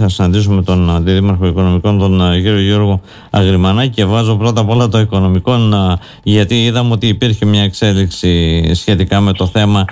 θα συναντήσουμε τον Αντιδήμαρχο Οικονομικών, τον κύριο Γιώργο Αγριμανάκη, και βάζω πρώτα απ' όλα το οικονομικό, γιατί είδαμε ότι υπήρχε μια εξέλιξη σχετικά με το θέμα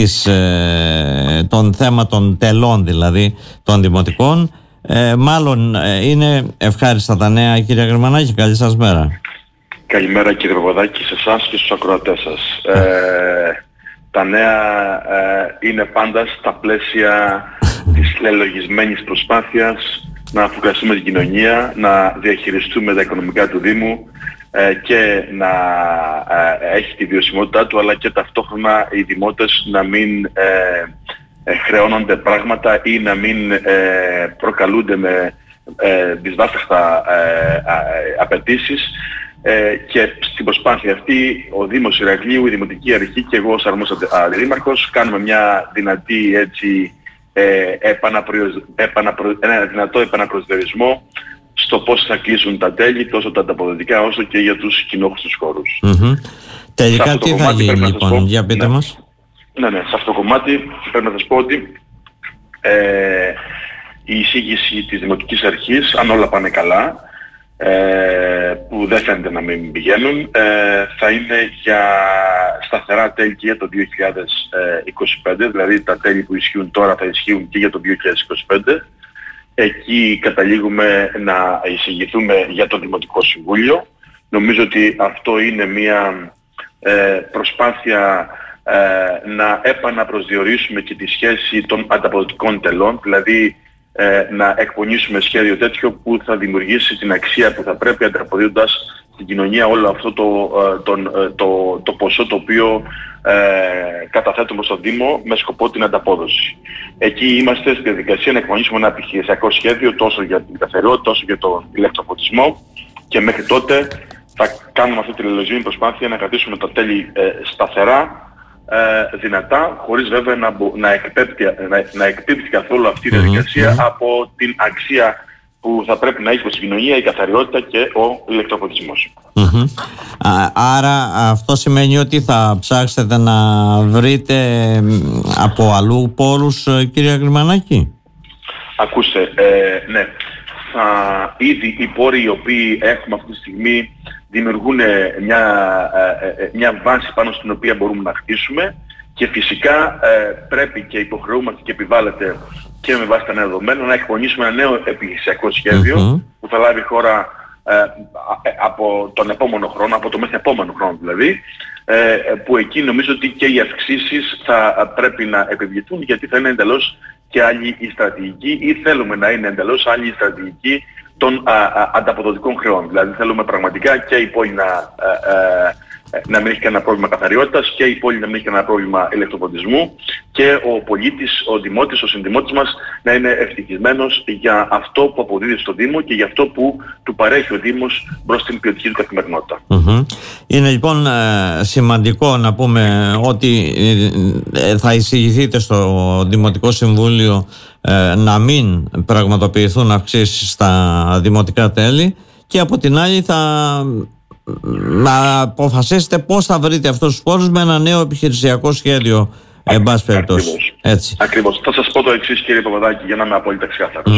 των τελών, δηλαδή των δημοτικών. Μάλλον είναι ευχάριστα τα νέα, κύριε Αγριμανάκη. Καλή σας μέρα. Καλημέρα, κύριε Παπαδάκη, σε εσάς και στους ακροατές σας. Τα νέα είναι πάντα στα πλαίσια της λελογισμένης προσπάθειας να αφουγκραστούμε την κοινωνία, να διαχειριστούμε τα οικονομικά του Δήμου και να έχει τη βιωσιμότητά του, αλλά και ταυτόχρονα οι δημότες να μην χρεώνονται πράγματα ή να μην προκαλούνται με δυσβάσταχτα απαιτήσεις. Και στην προσπάθεια αυτή ο Δήμος Ηρακλείου, η Δημοτική Αρχή και εγώ ως αρμόδιος αντιδήμαρχος κάνουμε μια δυνατή ένα δυνατό επαναπροσδιορισμό στο πώς θα κλείσουν τα τέλη, τόσο τα ανταποδοτικά όσο και για τους κοινόχρηστους χώρους. Τελικά τι θα γίνει λοιπόν, για πείτε μας. Ναι, σε αυτό το κομμάτι πρέπει να σας πω ότι η εισήγηση της Δημοτικής Αρχής, αν όλα πάνε καλά, που δεν φαίνεται να μην πηγαίνουν, θα είναι για σταθερά τέλη και για το 2025, δηλαδή τα τέλη που ισχύουν τώρα θα ισχύουν και για το 2025. Εκεί καταλήγουμε να εισηγηθούμε για το Δημοτικό Συμβούλιο. Νομίζω ότι αυτό είναι μια προσπάθεια να επαναπροσδιορίσουμε και τη σχέση των ανταποδοτικών τελών, δηλαδή να εκπονήσουμε σχέδιο τέτοιο που θα δημιουργήσει την αξία που θα πρέπει, ανταποδίδοντας στην κοινωνία όλο αυτό το ποσό το οποίο καταθέτουμε στον Δήμο με σκοπό την ανταπόδοση. Εκεί είμαστε στη διαδικασία να εκπονήσουμε ένα επιχειρησιακό σχέδιο τόσο για την καθαριότητα όσο για τον ηλεκτροφωτισμό, και μέχρι τότε θα κάνουμε αυτή τη λελογισμένη προσπάθεια να κρατήσουμε τα τέλη σταθερά, δυνατά, χωρίς βέβαια να εκπίπτει καθόλου αυτή η διαδικασία από την αξία που θα πρέπει να έχει προς την κοινωνία η καθαριότητα και ο ηλεκτροφωτισμός. Άρα αυτό σημαίνει ότι θα ψάξετε να βρείτε από αλλού πόρους, κύριε Αγριμανάκη? Ακούστε, ναι. Ήδη οι πόροι οι οποίοι έχουμε αυτή τη στιγμή δημιουργούν μια βάση πάνω στην οποία μπορούμε να χτίσουμε, και φυσικά πρέπει και υποχρεούμαστε και επιβάλλεται και με βάση τα νέα δεδομένα να εκπονήσουμε ένα νέο επιχειρησιακό σχέδιο που θα λάβει η χώρα από τον επόμενο χρόνο, από το μεθεπόμενο χρόνο δηλαδή, που εκεί νομίζω ότι και οι αυξήσεις θα πρέπει να επιβληθούν, γιατί θα είναι εντελώς και άλλη η στρατηγική, ή θέλουμε να είναι εντελώς άλλη η στρατηγική των ανταποδοτικών χρεών. Δηλαδή θέλουμε πραγματικά και η πόλη να μην έχει κανένα πρόβλημα καθαριότητας και η πόλη να μην έχει κανένα πρόβλημα ηλεκτροφωτισμού, και ο πολίτης, ο δημότης, ο συνδημότης μας να είναι ευτυχισμένος για αυτό που αποδίδει στο Δήμο και για αυτό που του παρέχει ο Δήμος προς την ποιοτική του καθημερινότητα. Είναι λοιπόν σημαντικό να πούμε ότι θα εισηγηθείτε στο Δημοτικό Συμβούλιο να μην πραγματοποιηθούν αυξήσεις στα δημοτικά τέλη, και από την άλλη να αποφασίσετε πώς θα βρείτε αυτούς τους πόρους με ένα νέο επιχειρησιακό σχέδιο, εν πάση περιπτώσει. Ακριβώς. Θα σας πω το εξής, κύριε Παπαδάκη, για να είμαι απόλυτα ξεκάθαρος.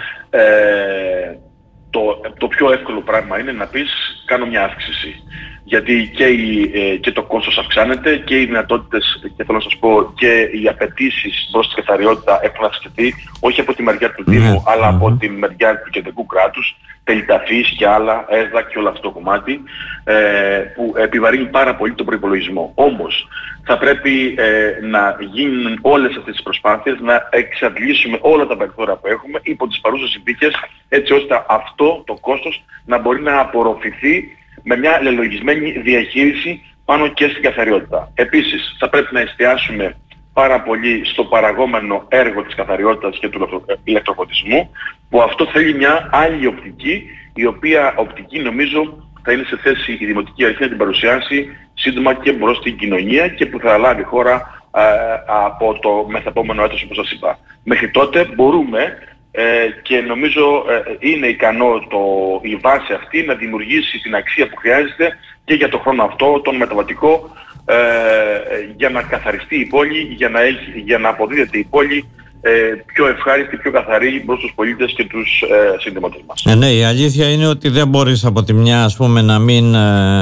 Το πιο εύκολο πράγμα είναι να πεις κάνω μια αύξηση. Γιατί και το κόστος αυξάνεται και οι δυνατότητες, και θέλω να σας πω, και οι απαιτήσεις προς την καθαριότητα έχουν αυξηθεί, όχι από τη μεριά του Δήμου, αλλά από τη μεριά του κεντρικού κράτους, τεληταφής και άλλα, ΕΔΑ και όλο αυτό το κομμάτι, που επιβαρύνει πάρα πολύ τον προϋπολογισμό. Όμως θα πρέπει να γίνουν όλες αυτές τις προσπάθειες, να εξαντλήσουμε όλα τα περιθώρια που έχουμε υπό τις παρούσες συνθήκες, έτσι ώστε αυτό το κόστος να μπορεί να απορροφηθεί με μια λελογισμένη διαχείριση πάνω και στην καθαριότητα. Επίσης, θα πρέπει να εστιάσουμε πάρα πολύ στο παραγόμενο έργο της καθαριότητας και του ηλεκτροφωτισμού, που αυτό θέλει μια άλλη οπτική, η οποία οπτική νομίζω θα είναι σε θέση η Δημοτική Αρχή να την παρουσιάσει σύντομα και προς την κοινωνία, και που θα λάβει χώρα από το μεθεπόμενο έτος, όπως σας είπα. Μέχρι τότε μπορούμε και νομίζω είναι ικανό η βάση αυτή να δημιουργήσει την αξία που χρειάζεται και για το χρόνο αυτό, τον μεταβατικό, για να καθαριστεί η πόλη, για να αποδίδεται η πόλη πιο ευχάριστη, πιο καθαρή προς τους πολίτες και τους συντημότες μας. Ναι, η αλήθεια είναι ότι δεν μπορείς από τη μια, ας πούμε, να μην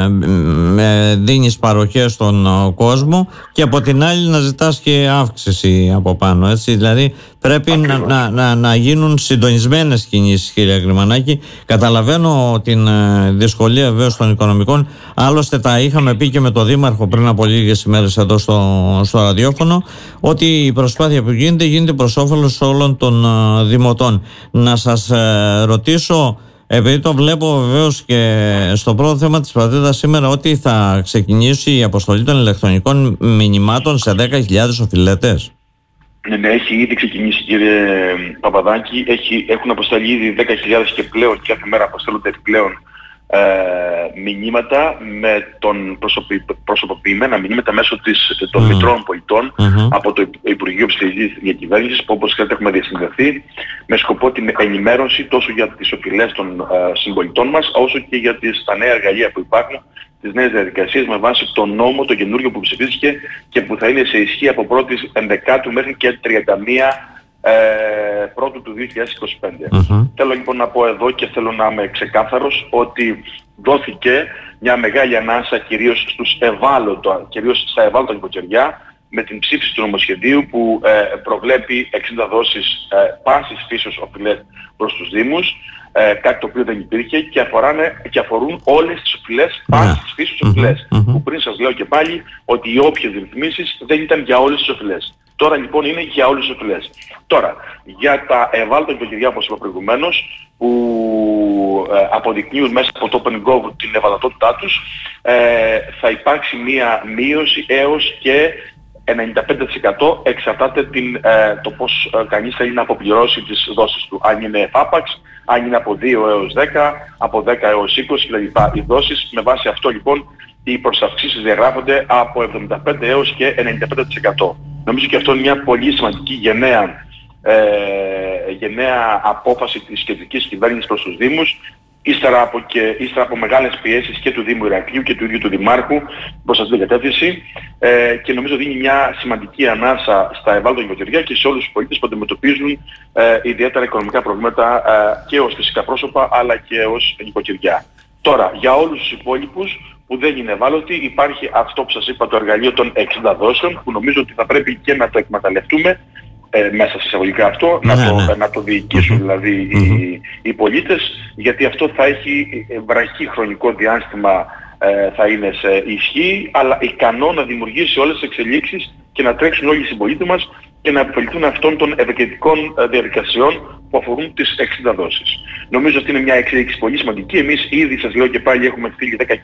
δίνεις παροχές στον κόσμο και από την άλλη να ζητάς και αύξηση από πάνω, έτσι. Δηλαδή πρέπει να γίνουν συντονισμένες κινήσεις, κύριε Γκριμανάκη. Καταλαβαίνω την δυσκολία βεβαίως των οικονομικών. Άλλωστε τα είχαμε πει και με τον Δήμαρχο πριν από λίγες ημέρες εδώ στο ραδιόφωνο, ότι η προσπάθεια που γίνεται προς όφελος όλων των δημοτών. Να σας ρωτήσω, επειδή το βλέπω βεβαίως και στο πρώτο θέμα της Πατρίδας σήμερα, ότι θα ξεκινήσει η αποστολή των ηλεκτρονικών μηνυμάτων σε 10.000 οφειλέτες. Ναι, έχει ήδη ξεκινήσει, κύριε Παπαδάκη. Έχουν αποσταλεί ήδη 10.000 και πλέον, και κάθε μέρα αποστέλλονται επιπλέον μηνύματα με προσωποποιημένα μηνύματα μέσω των μητρών πολιτών από το Υπουργείο Ψηφιακής Διακυβέρνησης, που όπως ξέρετε έχουμε διασυνδεθεί με σκοπό την ενημέρωση τόσο για τις οφειλές των συμπολιτών μας, όσο και για τα νέα εργαλεία που υπάρχουν, τις νέες διαδικασίες με βάση το νόμο, το καινούριο που ψηφίστηκε και που θα είναι σε ισχύ από 1η Ενδεκάτου μέχρι και 31 πρώτου του 2025. Θέλω λοιπόν να πω εδώ και θέλω να είμαι ξεκάθαρος ότι δόθηκε μια μεγάλη ανάσα κυρίως στα ευάλωτα νοικοκυριά με την ψήφιση του νομοσχεδίου που προβλέπει 60 δόσεις πάσης φύσεως οφειλές προς τους Δήμους, κάτι το οποίο δεν υπήρχε και αφορούν όλες τις οφειλές πάσης φύσεως οφειλές, που πριν σας λέω και πάλι ότι οι όποιες ρυθμίσεις δεν ήταν για όλες τις οφειλές. Τώρα λοιπόν είναι για όλες τις οφειλές. Τώρα, για τα ευάλωτα νοικοκυριά, όπως είπα προηγουμένως, που αποδεικνύουν μέσα από το OpenGov την ευαλωτότητά τους, θα υπάρξει μία μείωση έως και 95%, εξαρτάται το πώς κανείς θέλει να αποπληρώσει τις δόσεις του. Αν είναι εφάπαξ, αν είναι από 2 έως 10, από 10 έως 20 κλπ. Οι δόσεις, με βάση αυτό λοιπόν, οι προσαυξήσεις διαγράφονται από 75 έως και 95%. Νομίζω και αυτό είναι μια πολύ σημαντική γενναία απόφαση της κεντρικής κυβέρνησης προς τους Δήμους, ύστερα από μεγάλες πιέσεις και του Δήμου Ηρακλείου και του ίδιου του Δημάρχου προς αυτή την κατεύθυνση, και νομίζω δίνει μια σημαντική ανάσα στα ευάλωτα νοικοκυριά και σε όλους τους πολίτες που αντιμετωπίζουν ιδιαίτερα οικονομικά προβλήματα και ως φυσικά πρόσωπα αλλά και ως νοικοκυριά. Τώρα, για όλους τους υπόλοιπους που δεν είναι ευάλωτοι, υπάρχει αυτό που σας είπα, το εργαλείο των 60 δόσεων, που νομίζω ότι θα πρέπει και να το εκμεταλλευτούμε, μέσα σε εισαγωγικά αυτό, να το διοικήσουν δηλαδή οι πολίτες, γιατί αυτό θα έχει βραχή χρονικό διάστημα, θα είναι σε ισχύ, αλλά ικανό να δημιουργήσει όλες τις εξελίξεις και να τρέξουν όλοι οι συμπολίτες μας και να επωφεληθούν αυτών των ευεργετικών διαδικασιών που αφορούν τις 60 δόσεις. Νομίζω ότι είναι μια εξέλιξη πολύ σημαντική. Εμείς ήδη, σας λέω και πάλι, έχουμε στείλει 10.000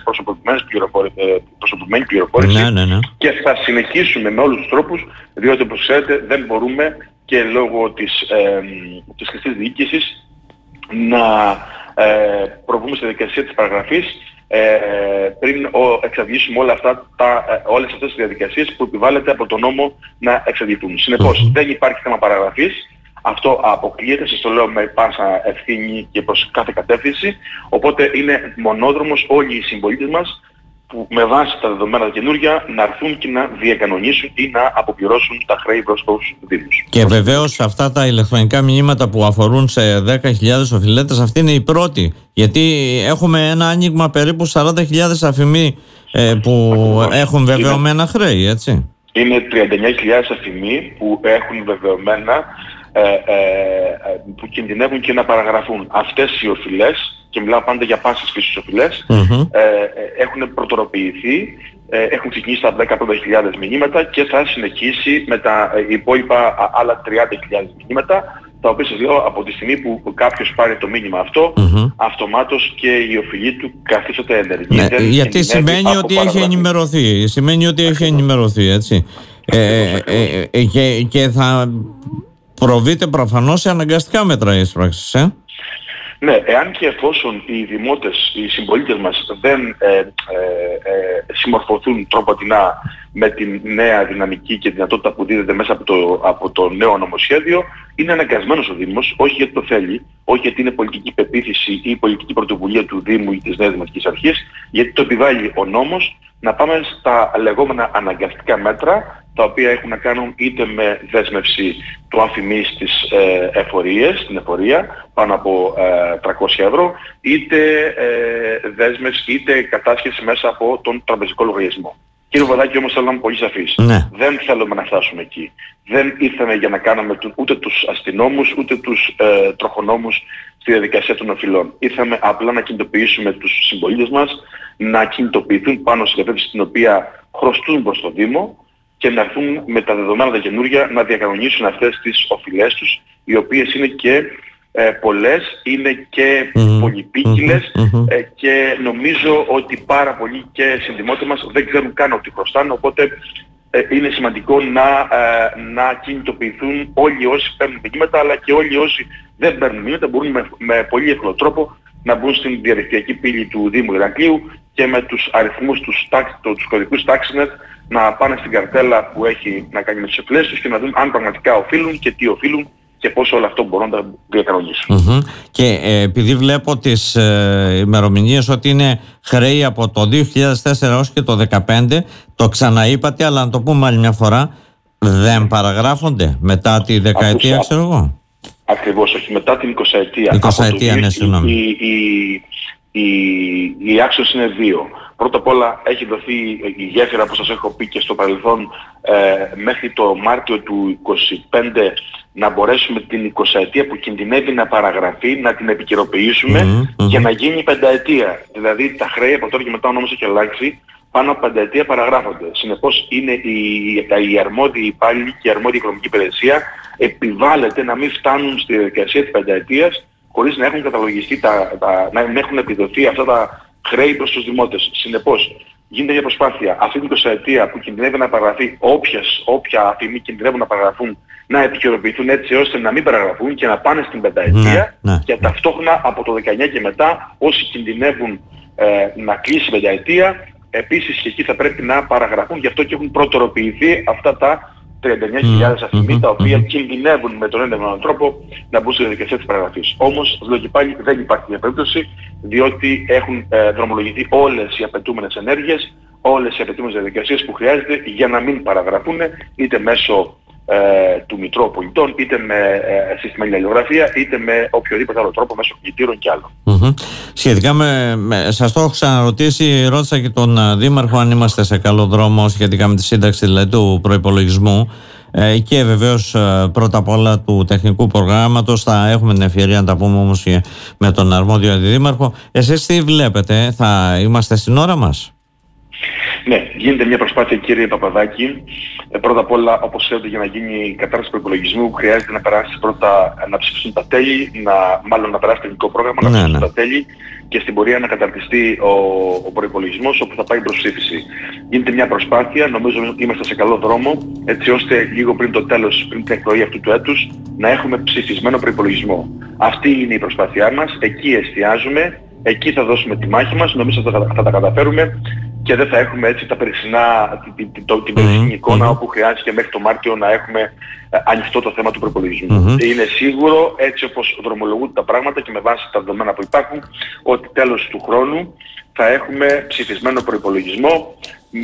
προσωποποιημένη πληροφόρηση και θα συνεχίσουμε με όλους τους τρόπους, διότι όπως ξέρετε δεν μπορούμε και λόγω της χρηστής διοίκησης να προβούμε στη διαδικασία της παραγραφής πριν εξαντλήσουμε όλες αυτές τις διαδικασίες που επιβάλλεται από τον νόμο να εξαντληθούν. Συνεπώς δεν υπάρχει θέμα παραγραφής. Αυτό αποκλείεται, σας το λέω με πάσα ευθύνη και προς κάθε κατεύθυνση. Οπότε είναι μονόδρομος όλοι οι συμπολίτες μας που με βάση τα δεδομένα καινούργια να έρθουν και να διακανονίσουν ή να αποπληρώσουν τα χρέη προς τους Δήμους. Και βεβαίως αυτά τα ηλεκτρονικά μηνύματα που αφορούν σε 10.000 οφειλέτες, αυτή είναι η πρώτη. Γιατί έχουμε ένα άνοιγμα περίπου 40.000 αφημοί που έχουν βεβαιωμένα χρέη, έτσι. Είναι 39.000 αφημοί που έχουν βεβαιωμένα, που κινδυνεύουν και να παραγραφούν. Αυτές οι οφειλές, και μιλάω πάντα για πάσης φύσης οφειλές, έχουν προτοροποιηθεί, έχουν ξεκινήσει τα 10.000 μηνύματα και θα συνεχίσει με τα υπόλοιπα άλλα 30.000 μηνύματα, τα οποία σας λέω από τη στιγμή που κάποιος πάρει το μήνυμα αυτό, αυτομάτως και η οφειλή του καθίσταται ενεργή. Ναι, γιατί σημαίνει ότι έχει ενημερωθεί. Σημαίνει ότι έχει ενημερωθεί, έτσι. Και θα προβείτε προφανώς σε αναγκαστικά μέτρα εις πράξεις, Ναι, εάν και εφόσον οι δημότες, οι συμπολίτες μας δεν συμμορφωθούν τροποτινά με την νέα δυναμική και δυνατότητα που δίδεται μέσα από το νέο νομοσχέδιο, είναι αναγκασμένος ο Δήμος, όχι γιατί το θέλει, όχι γιατί είναι πολιτική πεποίθηση ή πολιτική πρωτοβουλία του Δήμου ή της Νέας Δημοτικής Αρχής, γιατί το επιβάλλει ο νόμος, να πάμε στα λεγόμενα αναγκαστικά μέτρα, τα οποία έχουν να κάνουν είτε με δέσμευση του αφημί στις εφορίες, στην εφορία, πάνω από 300 ευρώ, είτε δέσμες, είτε κατάσχεση μέσα από τον τραπεζικό λογαριασμό. Κύριε Παπαδάκη, όμως θέλω να είμαι πολύ σαφής. Ναι. Δεν θέλουμε να φτάσουμε εκεί. Δεν ήρθαμε για να κάνουμε ούτε τους αστυνόμους, ούτε τους τροχονόμους στη διαδικασία των οφειλών. Ήρθαμε απλά να κινητοποιήσουμε τους συμπολίτες μας, να κινητοποιηθούν πάνω στην κατεύθυνση την οποία χρωστούν προς το Δήμο και να έρθουν με τα δεδομένα τα καινούργια να διακανονίσουν αυτές τις οφειλές τους, οι οποίες είναι και πολλές, είναι και πολυπίκυλες και νομίζω ότι πάρα πολλοί και συνδημότες μας δεν ξέρουν καν ότι χρωστάνε, οπότε είναι σημαντικό να κινητοποιηθούν όλοι όσοι παίρνουν μηνύματα, αλλά και όλοι όσοι δεν παίρνουν μηνύματα μπορούν με πολύ εύκολο τρόπο να μπουν στην διαδικτυακή πύλη του Δήμου Ηρακλείου και με τους αριθμούς, τους κωδικούς TaxiNet να πάνε στην καρτέλα που έχει να κάνει με τις οφειλές τους και να δουν αν πραγματικά οφείλουν και τι οφείλουν και πώς όλο αυτό μπορούν να τα διακανονίσουν. Και επειδή βλέπω τις ημερομηνίες ότι είναι χρέη από το 2004 έως και το 2015, το ξαναείπατε, αλλά να το πούμε άλλη μια φορά, δεν παραγράφονται μετά τη δεκαετία, ξέρω εγώ. Ακριβώς, όχι, μετά την 20ετία. 20ετία, ναι, συγγνώμη. Οι άξονες είναι δύο. Πρώτα απ' όλα έχει δοθεί η γέφυρα, όπως σας έχω πει και στο παρελθόν, μέχρι το Μάρτιο του 2025 να μπορέσουμε την 20ετία που κινδυνεύει να παραγραφεί, να την επικαιροποιήσουμε και να γίνει η πενταετία. Δηλαδή τα χρέη από τώρα και μετά, ο νόμος έχει αλλάξει, πάνω από πενταετία παραγράφονται. Συνεπώς είναι οι αρμόδιοι υπάλληλοι και η αρμόδια οικονομική υπηρεσία επιβάλλεται να μην φτάνουν στη διαδικασία της πενταετίας χωρίς να έχουν καταλογιστεί, να έχουν επιδοθεί αυτά τα χρέη προς τους δημότες. Συνεπώς, γίνεται μια προσπάθεια αυτή την 20ετία που κινδυνεύει να παραγραφεί, όποια αφημί κινδυνεύουν να παραγραφούν, να επικαιροποιηθούν έτσι ώστε να μην παραγραφούν και να πάνε στην πενταετία και ταυτόχρονα από το 19 και μετά όσοι κινδυνεύουν να κλείσει η πενταετία, επίσης και εκεί θα πρέπει να παραγραφούν, γι' αυτό και έχουν προτεροποιηθεί αυτά τα 39.000 αφημί τα οποία κινδυνεύουν με τον έναν τρόπο να μπουν στη διαδικασία της παραγραφής. Όμως, λέω και πάλι, δεν υπάρχει μια περίπτωση, διότι έχουν δρομολογηθεί όλες οι απαιτούμενες ενέργειες, όλες οι απαιτούμενες διαδικασίες που χρειάζεται για να μην παραγραφούν, είτε μέσω του Μητρώου Πολιτών, είτε με συστημένη αλληλογραφία, είτε με οποιοδήποτε άλλο τρόπο, μέσω κινητήρων και άλλο. Σχετικά σας το έχω ξαναρωτήσει, ρώτησα και τον Δήμαρχο αν είμαστε σε καλό δρόμο σχετικά με τη σύνταξη δηλαδή του προϋπολογισμού και βεβαίως πρώτα απ' όλα του τεχνικού προγράμματος. Θα έχουμε την ευκαιρία να τα πούμε όμως και με τον αρμόδιο αντιδήμαρχο. Εσείς τι βλέπετε, θα είμαστε στην ώρα μας? Ναι, γίνεται μια προσπάθεια, κύριε Παπαδάκη. Πρώτα απ' όλα, όπως ξέρετε, για να γίνει η κατάρτιση προϋπολογισμού χρειάζεται να περάσει πρώτα να ψηφιστούν τα τέλη, να περάσει το τεχνικό πρόγραμμα, να ψηφιστούν τα τέλη και στην πορεία να καταρτιστεί ο προϋπολογισμός όπου θα πάει προς ψήφιση. Γίνεται μια προσπάθεια, νομίζω ότι είμαστε σε καλό δρόμο, έτσι ώστε λίγο πριν το τέλος, πριν την εκλογή αυτού του έτους, να έχουμε ψηφισμένο προϋπολογισμό. Αυτή είναι η προσπάθειά μας, εκεί εστιάζουμε, εκεί θα δώσουμε τη μάχη μας, νομίζω θα τα καταφέρουμε. Και δεν θα έχουμε έτσι την περσινή εικόνα όπου χρειάζεται μέχρι το Μάρτιο να έχουμε ανοιχτό το θέμα του προϋπολογισμού. Είναι σίγουρο, έτσι όπως δρομολογούνται τα πράγματα και με βάση τα δεδομένα που υπάρχουν, ότι τέλος του χρόνου θα έχουμε ψηφισμένο προϋπολογισμό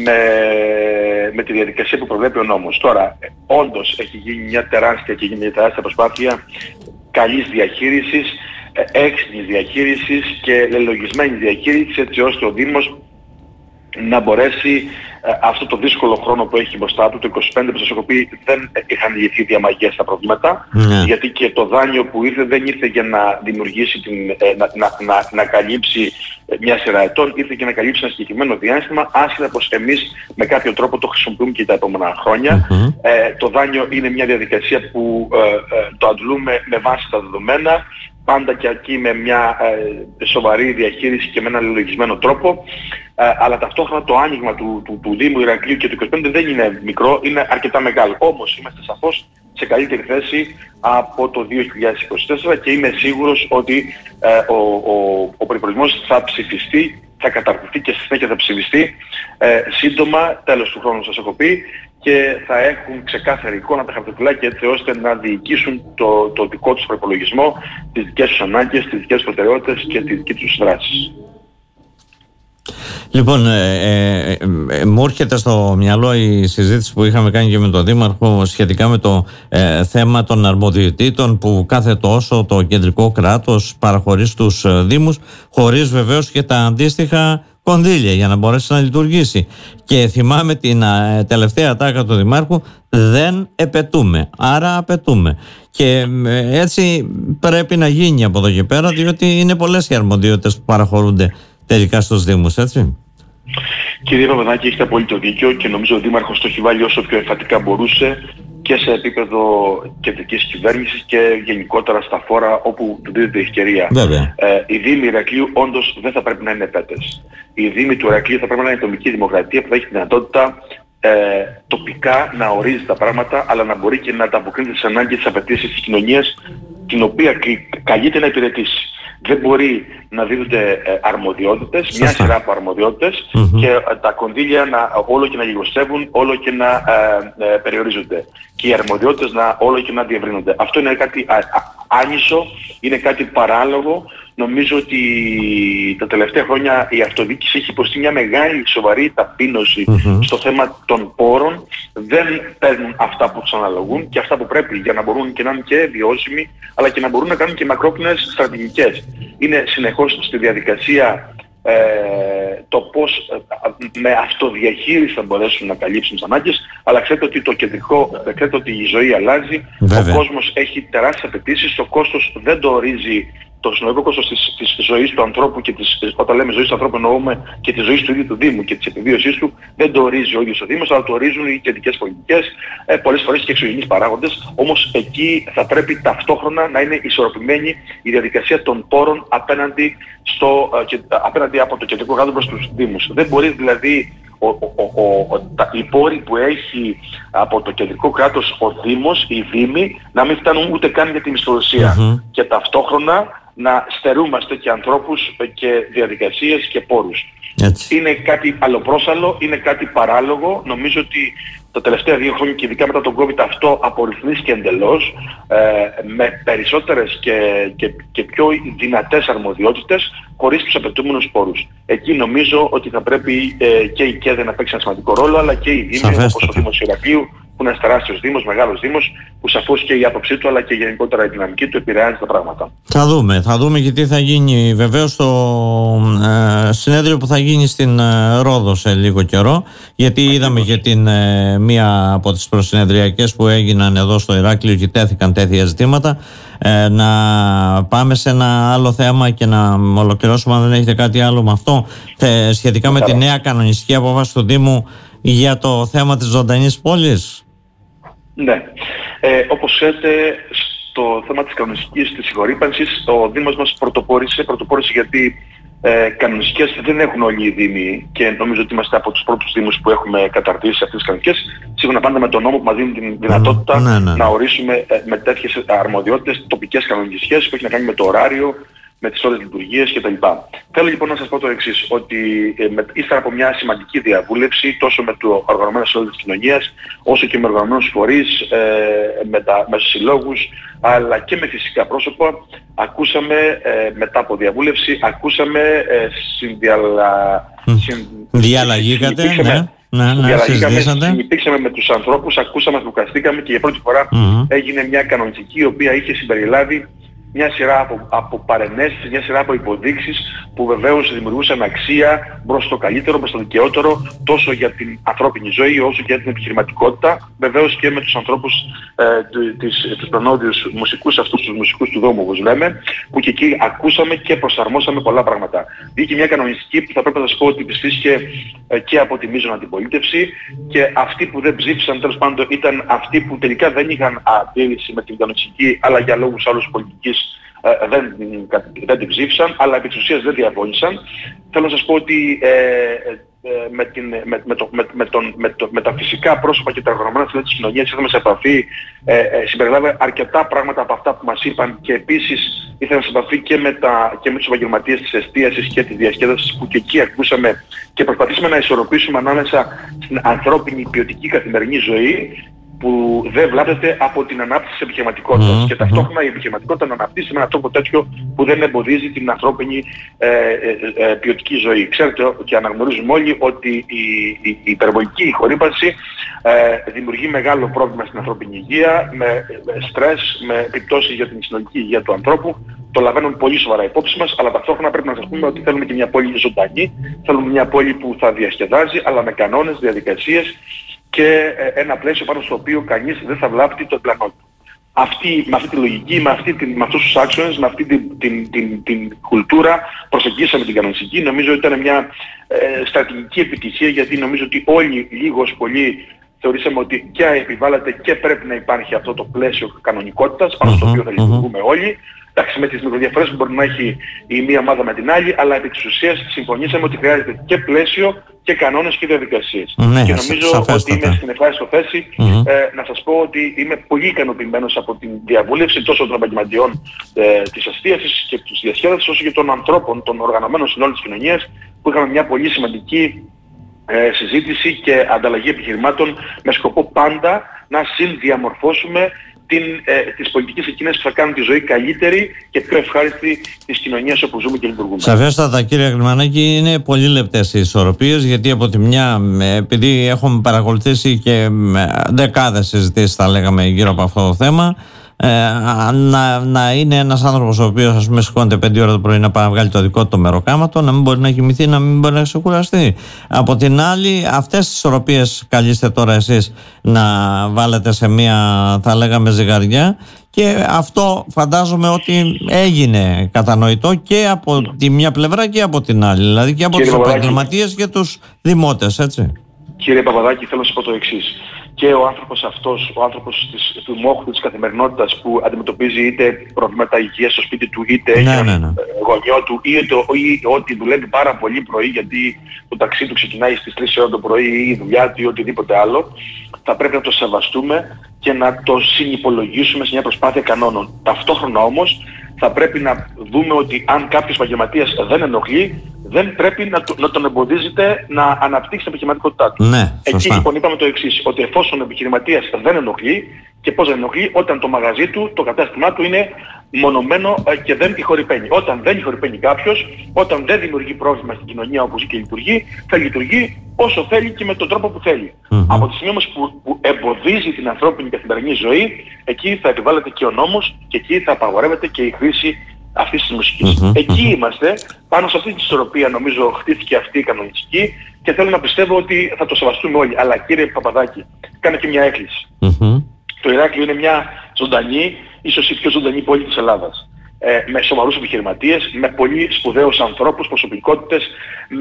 με τη διαδικασία που προβλέπει ο νόμος. Τώρα, όντως έχει γίνει μια τεράστια προσπάθεια καλής διαχείρισης, έξυπνης διαχείρισης και λελογισμένης διαχείρισης, έτσι ώστε ο Δήμος να μπορέσει αυτό το δύσκολο χρόνο που έχει μπροστά του, το 25 που σας έχω πει, δεν είχαν λυθεί διαμαγείας στα προβλήματα, γιατί και το δάνειο που ήρθε δεν ήρθε για να δημιουργήσει, να καλύψει μια σειρά ετών, ήρθε για να καλύψει ένα συγκεκριμένο διάστημα, άσχετα πως εμείς με κάποιο τρόπο το χρησιμοποιούμε και τα επόμενα χρόνια. Το δάνειο είναι μια διαδικασία που το αντλούμε με βάση τα δεδομένα, πάντα και εκεί με μια σοβαρή διαχείριση και με έναν λογισμένο τρόπο, αλλά ταυτόχρονα το άνοιγμα του Δήμου Ηρακλείου και του 25 δεν είναι μικρό, είναι αρκετά μεγάλο. Όμως είμαστε σαφώς σε καλύτερη θέση από το 2024 και είμαι σίγουρος ότι ο προϋπολογισμός θα ψηφιστεί, θα καταρτιστεί και στη συνέχεια θα ψηφιστεί σύντομα, τέλος του χρόνου σας έχω πει, και θα έχουν ξεκάθαρη εικόνα τα χαρτοφυλάκια έτσι ώστε να διοικήσουν το δικό τους προϋπολογισμό, τις δικές τους ανάγκες, τις δικές τους προτεραιότητες και τις δικές τους δράσεις. Λοιπόν, μου έρχεται στο μυαλό η συζήτηση που είχαμε κάνει και με τον Δήμαρχο σχετικά με το θέμα των αρμοδιοτήτων που κάθε τόσο το κεντρικό κράτος παραχωρεί στους Δήμους, χωρίς βεβαίως και τα αντίστοιχα κονδύλια για να μπορέσει να λειτουργήσει. Και θυμάμαι την τελευταία ατάκα του Δημάρχου: δεν επαιτούμε, άρα απαιτούμε. Και έτσι πρέπει να γίνει από εδώ και πέρα, διότι είναι πολλές οι αρμοδιότητες που παραχωρούνται τελικά στους Δήμους, έτσι. Κύριε Παπαδάκη, έχετε απόλυτο δίκιο και νομίζω ο Δήμαρχος το έχει βάλει όσο πιο εμφατικά μπορούσε και σε επίπεδο κεντρικής κυβέρνησης και γενικότερα στα φόρα όπου του δίνεται η ευκαιρία. Οι Δήμοι Ηρακλείου όντως δεν θα πρέπει να είναι επέτες. Οι Δήμοι του Ηρακλείου θα πρέπει να είναι τομική δημοκρατία που θα έχει τη δυνατότητα τοπικά να ορίζει τα πράγματα, αλλά να μπορεί και να ανταποκρίνεται στις ανάγκες, τις απαιτήσεις της κοινωνίας, την οποία καλείται να υπηρετήσει. Δεν μπορεί να δίδονται αρμοδιότητες, μια σειρά από αρμοδιότητες και τα κονδύλια όλο και να λιγοστεύουν, όλο και να περιορίζονται και οι αρμοδιότητες όλο και να διευρύνονται. Αυτό είναι κάτι άνισο, είναι κάτι παράλογο. Νομίζω ότι τα τελευταία χρόνια η αυτοδιοίκηση έχει υποστεί μια μεγάλη σοβαρή ταπείνωση στο θέμα των πόρων. Δεν παίρνουν αυτά που τους αναλογούν και αυτά που πρέπει για να μπορούν και να είναι και βιώσιμοι, αλλά και να μπορούν να κάνουν και μακρόπνοες στρατηγικές. Είναι συνεχώς στη διαδικασία το πώς με αυτοδιαχείριση θα μπορέσουν να καλύψουν τις ανάγκες, αλλά ξέρετε ότι η ζωή αλλάζει, ο κόσμος έχει τεράστιες απαιτήσεις, ο κόστος δεν το ορίζει. Το συνολικό κόστος της ζωής του ανθρώπου και όταν λέμε ζωή του ανθρώπου εννοούμε και τη ζωή του ίδιου του Δήμου και της επιβίωσής του, δεν το ορίζει ο ίδιος ο Δήμος, αλλά το ορίζουν οι κεντρικές πολιτικές, πολλές φορές και εξωγενείς παράγοντες. Όμως εκεί θα πρέπει ταυτόχρονα να είναι ισορροπημένη η διαδικασία των πόρων απέναντι από το κεντρικό κράτος προς τους Δήμους. Δεν μπορεί δηλαδή οι πόροι που έχει από το κεντρικό κράτος ο Δήμος, οι Δήμοι, να μην φτάνουν ούτε καν για τη μισθοδοσία. Και ταυτόχρονα να στερούμαστε και ανθρώπους και διαδικασίες και πόρους. Έτσι. Είναι κάτι αλλοπρόσαλλο, είναι κάτι παράλογο. Νομίζω ότι τα τελευταία 2 χρόνια και ειδικά μετά τον COVID αυτό απορριθμίστηκε εντελώς με περισσότερες και πιο δυνατές αρμοδιότητες χωρίς τους απαιτούμενους πόρους. Εκεί νομίζω ότι θα πρέπει και η ΚΕΔΕ να παίξει ένα σημαντικό ρόλο, αλλά και οι Δήμοι όπως ο Δήμος Ηρακλείου, που είναι ένας τεράστιος Δήμος, μεγάλος Δήμος, που σαφώς και η άποψή του αλλά και γενικότερα η δυναμική του επηρεάζει τα πράγματα. Θα δούμε και τι θα γίνει βεβαίως στο συνέδριο που θα γίνει στην Ρόδο σε λίγο καιρό, γιατί είδαμε και την μία από τις προσυνεδριακές που έγιναν εδώ στο Ηράκλειο και τέθηκαν τέτοια ζητήματα. Να πάμε σε ένα άλλο θέμα και να ολοκληρώσουμε, αν δεν έχετε κάτι άλλο με αυτό, σχετικά με τη νέα κανονιστική απόφαση του Δήμου για το θέμα της ζωντανής πόλης. Ναι. Όπως ξέρετε, στο θέμα της κανονιστικής της συγχωρήπανσης, ο Δήμος μας πρωτοπόρησε γιατί κανονιστικές δεν έχουν όλοι οι Δήμοι και νομίζω ότι είμαστε από τους πρώτους Δήμους που έχουμε καταρτήσει αυτές τις κανονιστικές, σύμφωνα πάντα με τον νόμο που μας δίνει την δυνατότητα να ορίσουμε με τέτοιες αρμοδιότητες τοπικές κανονιστικές που έχει να κάνει με το ωράριο, με τις ώρες λειτουργίες κτλ. Θέλω λοιπόν να σας πω το εξής, ότι ύστερα από μια σημαντική διαβούλευση τόσο με το οργανωμένο σώμα της κοινωνίας, όσο και με οργανωμένους φορείς, με συλλόγους, αλλά και με φυσικά πρόσωπα, ακούσαμε μετά από διαβούλευση, διαλλαγήκατε, συζητήσαμε με τους ανθρώπους, ακούσαμε, αφουκαστήκαμε και για πρώτη φορά έγινε μια κανονιστική η οποία είχε συμπεριλάβει μια σειρά από παρενέσεις, μια σειρά από υποδείξεις που βεβαίως δημιουργούσαν αξία προς το καλύτερο, προς το δικαιότερο, τόσο για την ανθρώπινη ζωή όσο και για την επιχειρηματικότητα, βεβαίως και με τους ανθρώπους, τους προνόδιους μουσικούς, αυτούς τους μουσικούς του δόμου, όπως λέμε, που και εκεί ακούσαμε και προσαρμόσαμε πολλά πράγματα. Βγήκε μια κανονιστική που θα πρέπει να σας πω ότι ψήφισε και από τη μείζωνα αντιπολίτευση και αυτοί που δεν ψήφισαν τέλος πάντων ήταν αυτοί που τελικά δεν είχαν αντίρρηση με την κανονιστική, αλλά για λόγους άλλους πολιτικής δεν την ψήφισαν, αλλά επί της ουσίας δεν διαφώνησαν. Θέλω να σας πω ότι με τα φυσικά πρόσωπα και τα οργανωμένα φυλάδια της κοινωνίας ήρθαμε σε επαφή, συμπεριλάβαμε αρκετά πράγματα από αυτά που μας είπαν και επίσης ήρθαμε σε επαφή και με τους επαγγελματίες της εστίασης και της διασκέδασης που και εκεί ακούσαμε και προσπαθήσαμε να ισορροπήσουμε ανάμεσα στην ανθρώπινη ποιοτική καθημερινή ζωή που δεν βλάπτεται από την ανάπτυξη της επιχειρηματικότητας. Και ταυτόχρονα η επιχειρηματικότητα να αναπτύσσει με έναν τρόπο τέτοιο που δεν εμποδίζει την ανθρώπινη ποιοτική ζωή. Ξέρετε και αναγνωρίζουμε όλοι ότι η υπερβολική χορύπανση δημιουργεί μεγάλο πρόβλημα στην ανθρώπινη υγεία, με στρες, με επιπτώσεις για την συνολική υγεία του ανθρώπου. Το λαμβάνουμε πολύ σοβαρά υπόψη μας, αλλά ταυτόχρονα πρέπει να σας πούμε ότι θέλουμε και μια πόλη ζωντανή, θέλουμε μια πόλη που θα διασκεδάζει, αλλά με κανόνες, διαδικασίες και ένα πλαίσιο πάνω στο οποίο κανείς δεν θα βλάπτει τον πλανό του. Με αυτή τη λογική, με αυτούς τους άξονες, με αυτή την κουλτούρα προσεγγίσαμε την κανονιστική. Νομίζω ότι ήταν μια στρατηγική επιτυχία, γιατί νομίζω ότι όλοι λίγος πολύ θεωρήσαμε ότι και επιβάλλεται και πρέπει να υπάρχει αυτό το πλαίσιο κανονικότητας πάνω στο οποίο θα λειτουργούμε όλοι. Εντάξει, με τις μικροδιαφορές που μπορεί να έχει η μία ομάδα με την άλλη, αλλά επί της ουσίας συμφωνήσαμε ότι χρειάζεται και πλαίσιο και κανόνες και διαδικασίες. Ναι, και νομίζω ότι είμαι στην ευχάριστο θέση να σας πω ότι είμαι πολύ ικανοποιημένος από την διαβούλευση τόσο των επαγγελματιών της εστίασης και της διασκέδασης, όσο και των ανθρώπων, των οργανωμένων συνόλων της κοινωνίας, που είχαμε μια πολύ σημαντική συζήτηση και ανταλλαγή επιχειρημάτων με σκοπό πάντα να συνδιαμορφώσουμε τις πολιτικές εκείνες που θα κάνουν τη ζωή καλύτερη και πιο ευχάριστη της κοινωνίας όπου ζούμε και λειτουργούμε. Σαφέστατα, κύριε Γρημανάκη, είναι πολύ λεπτές οι ισορροπίες, γιατί από τη μια, επειδή έχουμε παρακολουθήσει και δεκάδες συζητήσεις, θα λέγαμε, γύρω από αυτό το θέμα, να είναι ένας άνθρωπος ο οποίος, ας πούμε, σηκώνεται 5 ώρα το πρωί να πάει να βγάλει το δικό του μεροκάματο, να μην μπορεί να κοιμηθεί, να μην μπορεί να ξεκουραστεί. Από την άλλη, αυτές τις ισορροπίες καλείστε τώρα εσείς να βάλετε σε μια, θα λέγαμε, ζυγαριά, και αυτό φαντάζομαι ότι έγινε κατανοητό και από τη μια πλευρά και από την άλλη, δηλαδή και από τους επαγγελματίες και τους δημότες, έτσι. Κύριε Παπαδάκη, θέλω να σας πω το εξής. Και ο άνθρωπος αυτός, ο άνθρωπος του μόχθου της καθημερινότητας που αντιμετωπίζει είτε προβλήματα υγείας στο σπίτι του, είτε έχει έναν γονιό του, ή ότι δουλεύει πάρα πολύ πρωί γιατί το ταξί του ξεκινάει στις 3 ώρα το πρωί, ή η δουλειά του ή οτιδήποτε άλλο, θα πρέπει να το σεβαστούμε και να το συνυπολογίσουμε σε μια προσπάθεια κανόνων. Ταυτόχρονα όμως θα πρέπει να δούμε ότι αν κάποιος επαγγελματίας δεν ενοχλεί, δεν πρέπει να τον εμποδίζετε να αναπτύξει την επιχειρηματικότητά του. Ναι, εκεί λοιπόν είπαμε το εξής, ότι εφόσον ο επιχειρηματίας δεν ενοχλεί, και πώς δεν ενοχλεί, όταν το μαγαζί του, το κατάστημά του είναι μονομένο και δεν ηχορυπαίνει. Όταν δεν ηχορυπαίνει κάποιος, όταν δεν δημιουργεί πρόβλημα στην κοινωνία όπου ζει και λειτουργεί, θα λειτουργεί όσο θέλει και με τον τρόπο που θέλει. Από τη στιγμή όμως που εμποδίζει την ανθρώπινη καθημερινή ζωή, εκεί θα επιβάλλεται και ο νόμος και εκεί θα απαγορεύεται και η χρήση αυτής της μουσικής. Εκεί είμαστε, πάνω σε αυτή την ισορροπία νομίζω χτίστηκε αυτή η κανονιστική και θέλω να πιστεύω ότι θα το σεβαστούμε όλοι. Αλλά κύριε Παπαδάκη, κάνω και μια έκκληση. Το Ηράκλειο είναι μια ζωντανή, ίσως η πιο ζωντανή πόλη της Ελλάδας. Με σοβαρούς επιχειρηματίες, με πολύ σπουδαίους ανθρώπους, προσωπικότητες,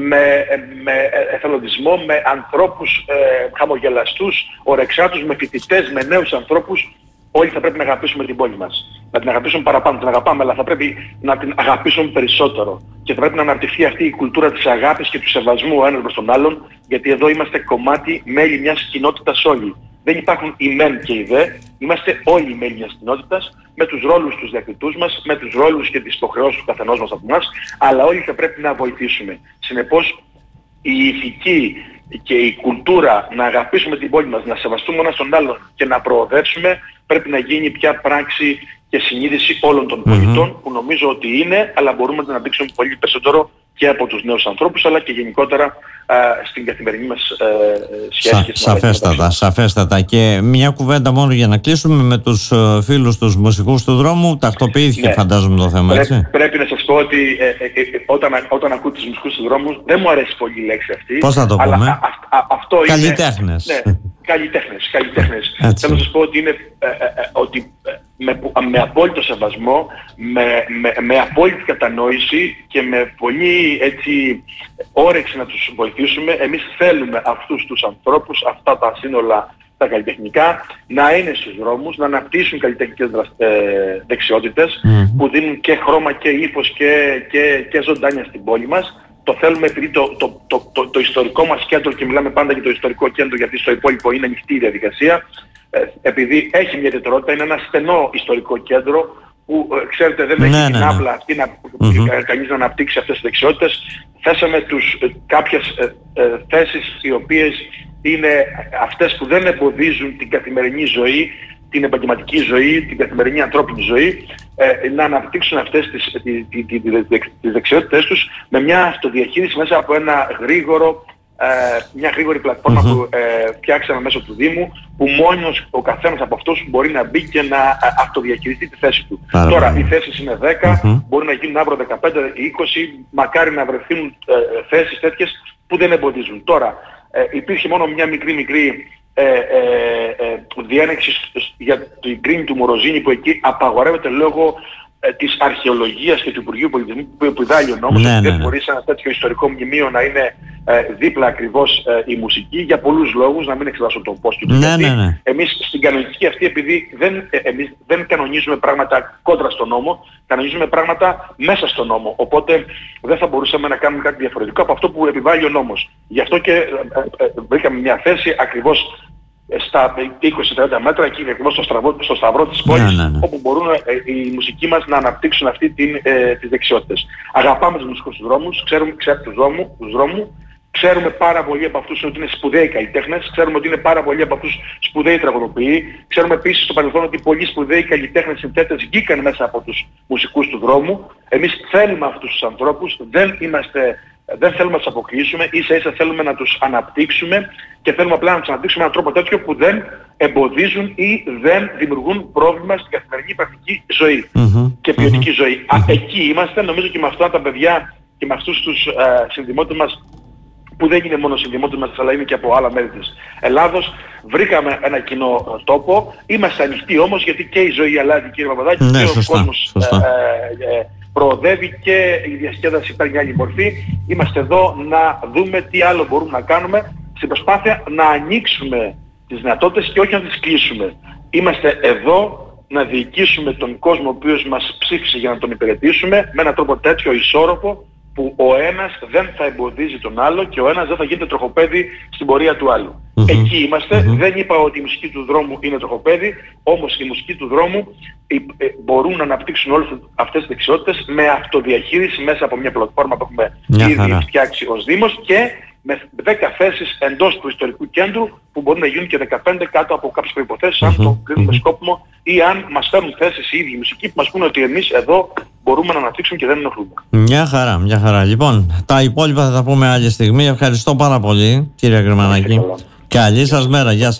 με εθελοντισμό, με ανθρώπους χαμογελαστούς, ορεξάτους, με φοιτητές, με νέους ανθρώπους. Όλοι θα πρέπει να αγαπήσουμε την πόλη μας. Να την αγαπήσουμε παραπάνω, την αγαπάμε, αλλά θα πρέπει να την αγαπήσουμε περισσότερο. Και θα πρέπει να αναπτυχθεί αυτή η κουλτούρα της αγάπης και του σεβασμού ο ένας προς τον άλλον, γιατί εδώ είμαστε κομμάτι, μέλη μιας κοινότητας όλοι. Δεν υπάρχουν οι μεν και οι δε, είμαστε όλοι μέλη μιας κοινότητας, με τους ρόλους τους διακριτούς μας, με τους ρόλους και τις υποχρεώσεις του καθενός μας από εμάς, αλλά όλοι θα πρέπει να βοηθήσουμε. Συνεπώς, η ηθική και η κουλτούρα να αγαπήσουμε την πόλη μας, να σεβαστούμε ένας τον άλλον και να προοδεύσουμε, πρέπει να γίνει πια πράξη και συνείδηση όλων των πολιτών, που νομίζω ότι είναι, αλλά μπορούμε να την αναπτύξουμε πολύ περισσότερο και από τους νέους ανθρώπους, αλλά και γενικότερα στην καθημερινή μας σχέση. Σαφέστατα. Και μια κουβέντα μόνο για να κλείσουμε με τους φίλους τους μουσικούς του δρόμου. Τακτοποιήθηκε, φαντάζομαι, το θέμα, έτσι. Πρέπει να σας πω ότι όταν ακούω τους μουσικούς του δρόμου, δεν μου αρέσει πολύ η λέξη αυτή. Πώς θα το πούμε? Αλλά αυτό είναι... Καλλιτέχνες. Ναι, καλλιτέχνες. Θέλω να σας πω ότι είναι με απόλυτο σεβασμό, με απόλυτη κατανόηση και με πολύ έτσι όρεξη να τους βοηθήσουμε. Εμείς θέλουμε αυτούς τους ανθρώπους, αυτά τα σύνολα τα καλλιτεχνικά, να είναι στους δρόμους, να αναπτύσσουν καλλιτεχνικές δεξιότητες που δίνουν και χρώμα και ύφος και ζωντάνια στην πόλη μας. Το θέλουμε επειδή το ιστορικό μας κέντρο, και μιλάμε πάντα για το ιστορικό κέντρο γιατί στο υπόλοιπο είναι ανοιχτή η διαδικασία, επειδή έχει μια ιδιαιτερότητα, είναι ένα στενό ιστορικό κέντρο που ξέρετε δεν έχει την άπλα αυτή κανείς να αναπτύξει αυτές τις δεξιότητες. Θέσαμε κάποιες θέσεις οι οποίες είναι αυτές που δεν εμποδίζουν την καθημερινή ζωή, την επαγγελματική ζωή, την καθημερινή ανθρώπινη ζωή, να αναπτύξουν αυτές τις δεξιότητες τους με μια αυτοδιαχείριση μέσα από μια γρήγορη πλατφόρμα που φτιάξαμε μέσω του Δήμου, που μόνος ο καθένας από αυτούς μπορεί να μπει και να αυτοδιαχειριστεί τη θέση του. Τώρα οι θέσεις είναι 10, μπορεί να γίνουν αύριο 15 ή 20, μακάρι να βρεθούν θέσεις τέτοιες που δεν εμποδίζουν. Τώρα υπήρχε μόνο μια μικρή διένεξη για την γκρίνη του Μοροζίνη, που εκεί απαγορεύεται λόγω της αρχαιολογίας και του Υπουργείου Πολιτισμού που επιδάλλει ο νόμος, ότι δεν μπορεί σε ένα τέτοιο ιστορικό μνημείο να είναι δίπλα ακριβώς η μουσική, για πολλούς λόγους, να μην εξετάσω το πώς του. Εμείς στην κανονική αυτή, επειδή εμείς δεν κανονίζουμε πράγματα κόντρα στον νόμο, κανονίζουμε πράγματα μέσα στον νόμο, οπότε δεν θα μπορούσαμε να κάνουμε κάτι διαφορετικό από αυτό που επιβάλλει ο νόμος. Γι' αυτό και βρήκαμε μια θέση ακριβώς στα 20-30 μέτρα, εκεί ακριβώς στο σταυρό της πόλης, όπου μπορούν οι μουσικοί μας να αναπτύξουν αυτή τις δεξιότητες. Αγαπάμε τους μουσικούς τους δρόμους, ξέρουμε τους δρόμους, ξέρουμε πάρα πολλοί από αυτούς ότι είναι σπουδαίοι καλλιτέχνες, ξέρουμε ότι είναι πάρα πολλοί από αυτούς σπουδαίοι τραγουδοποιοί, ξέρουμε επίσης στο παρελθόν ότι πολλοί σπουδαίοι καλλιτέχνες συνθέτες βγήκαν μέσα από τους μουσικούς του δρόμου. Εμείς θέλουμε αυτούς τους ανθρώπους, δεν θέλουμε να τους αποκλείσουμε, ίσα-ίσα θέλουμε να τους αναπτύξουμε και θέλουμε απλά να τους αναπτύξουμε με έναν τρόπο τέτοιο που δεν εμποδίζουν ή δεν δημιουργούν πρόβλημα στην καθημερινή πρακτική ζωή και ποιοτική ζωή. Εκεί είμαστε, νομίζω, και με αυτά τα παιδιά και με αυτούς τους συνδημότες μας, που δεν είναι μόνο συνδημότες μας αλλά είναι και από άλλα μέρη της Ελλάδος, βρήκαμε ένα κοινό τόπο. Είμαστε ανοιχτοί όμως, γιατί και η ζωή αλλάζει, κύριε Παπαδάκη, και ο κόσμος προοδεύει και η διασκέδαση παίρνει άλλη μορφή. Είμαστε εδώ να δούμε τι άλλο μπορούμε να κάνουμε στην προσπάθεια να ανοίξουμε τις δυνατότητες και όχι να τις κλείσουμε. Είμαστε εδώ να διοικήσουμε τον κόσμο ο οποίος μας ψήφισε για να τον υπηρετήσουμε με έναν τρόπο τέτοιο ισόρροπο, που ο ένας δεν θα εμποδίζει τον άλλο και ο ένας δεν θα γίνεται τροχοπέδι στην πορεία του άλλου. Εκεί είμαστε. Δεν είπα ότι η μουσική του δρόμου είναι τροχοπέδι, όμως η μουσική του δρόμου μπορούν να αναπτύξουν όλες αυτές τις δεξιότητες με αυτοδιαχείριση μέσα από μια πλατφόρμα που έχουμε ήδη φτιάξει ως Δήμος και με 10 θέσεις εντός του ιστορικού κέντρου, που μπορεί να γίνουν και 15 κάτω από κάποιες προϋποθέσεις, αν το κρίνουμε σκόπιμο, ή αν μας φέρουν θέσεις οι ίδιοι μουσικοί που μας πούνε ότι εμείς εδώ μπορούμε να αναπτύξουμε και δεν ενοχλούμε. Μια χαρά. Λοιπόν, τα υπόλοιπα θα τα πούμε άλλη στιγμή. Ευχαριστώ πάρα πολύ, κύριε Γκρεμανάκη. Καλή σας μέρα. Γεια σας.